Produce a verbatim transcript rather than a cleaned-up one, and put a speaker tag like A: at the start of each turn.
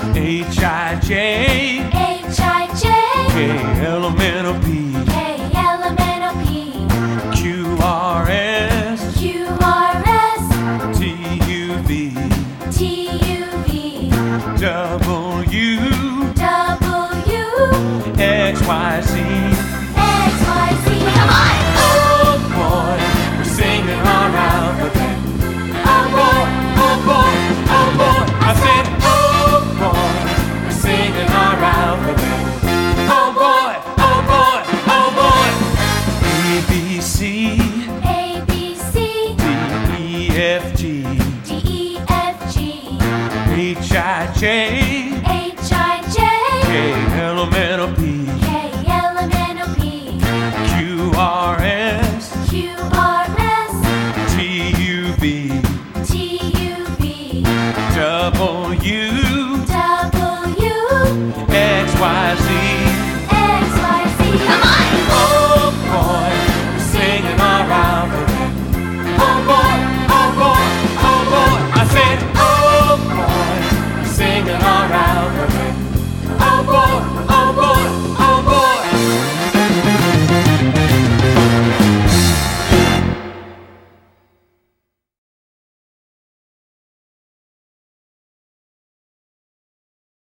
A: H I J,
B: H I J,
A: K L M N O P,
B: K L M N O P,
A: Q R S,
B: Q R S,
A: T U V,
B: T U V,
A: W,
B: W,
A: X Y Z.
B: X Y Z. Come on!
A: Oh boy, we're singing our alphabet. Oh boy, oh boy, oh boy. I said, oh boy, we're singing our alphabet. Oh boy, oh boy, oh boy. A B C,
B: A B C,
A: D E F G,
B: D E F G,
A: H I J,
B: H I J,
A: K L M N O P,
B: K L M N O P,
A: Q R S,
B: Q R S,
A: T U V,
B: T U V,
A: W,